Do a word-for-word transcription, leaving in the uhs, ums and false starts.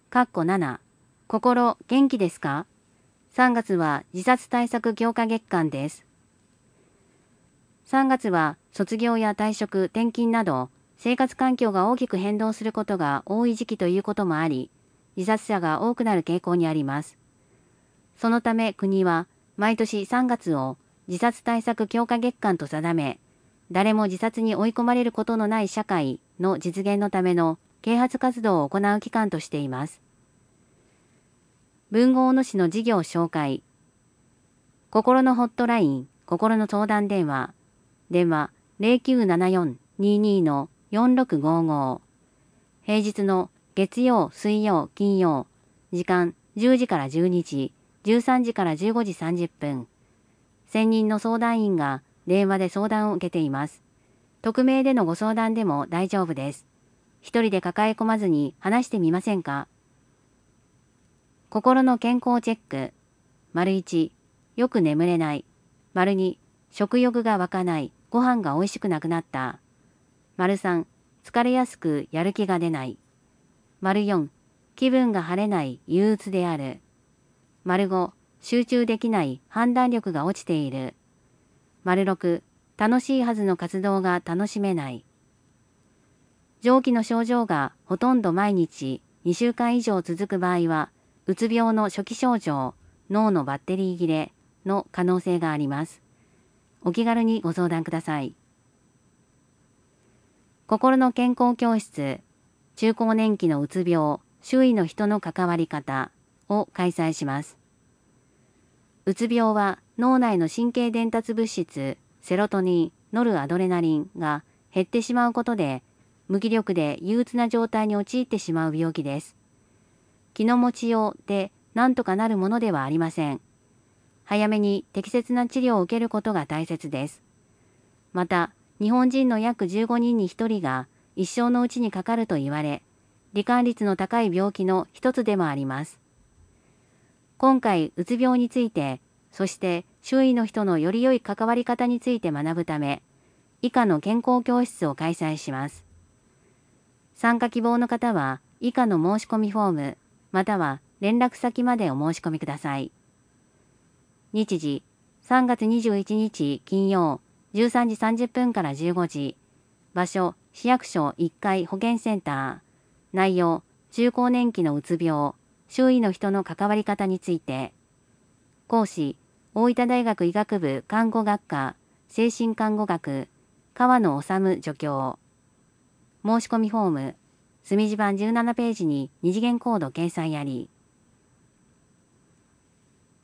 かっこなな、心元気ですか？ さん 月は自殺対策強化月間です。さんがつは卒業や退職、転勤など生活環境が大きく変動することが多い時期ということもあり、自殺者が多くなる傾向にあります。そのため国は毎年さんがつを自殺対策強化月間と定め、誰も自殺に追い込まれることのない社会の実現のための啓発活動を行う期間としています。文豪小野市の事業紹介。心のホットライン、心の相談電話。電話 ゼロきゅうななよん にーにー のよんろくごーごー。平日の月曜、水曜、金曜。時間じゅうじからじゅうにじ、じゅうさんじからじゅうごじさんじゅっぷん。専任の相談員が電話で相談を受けています。匿名でのご相談でも大丈夫です。一人で抱え込まずに話してみませんか？心の健康チェック。丸いち、よく眠れない。丸に、食欲が湧かない。ご飯が美味しくなくなった。丸さん、疲れやすくやる気が出ない。丸よん、気分が晴れない。憂鬱である。丸ご、集中できない。判断力が落ちている。丸ろく、楽しいはずの活動が楽しめない。上記の症状がほとんど毎日にしゅうかん以上続く場合は、うつ病の初期症状、脳のバッテリー切れの可能性があります。お気軽にご相談ください。心の健康教室、中高年期のうつ病、周囲の人の関わり方を開催します。うつ病は脳内の神経伝達物質、セロトニン、ノルアドレナリンが減ってしまうことで、無気力で憂鬱な状態に陥ってしまう病気です。気の持ちようでなんとかなるものではありません。早めに適切な治療を受けることが大切です。また、日本人の約じゅうごにんにひとりが一生のうちにかかると言われ、罹患率の高い病気の一つでもあります。今回、うつ病について、そして周囲の人のより良い関わり方について学ぶため、以下の健康教室を開催します。参加希望の方は、以下の申し込みフォーム、または連絡先までお申し込みください。日時、さんがつにじゅういちにち金曜、じゅうさんじさんじゅっぷんからじゅうごじ。場所、市役所いっかい保健センター。内容、中高年期のうつ病、周囲の人の関わり方について。講師、大分大学医学部看護学科、精神看護学、川野治助教。申し込みフォーム、墨字盤じゅうななページに二次元コード掲載あり。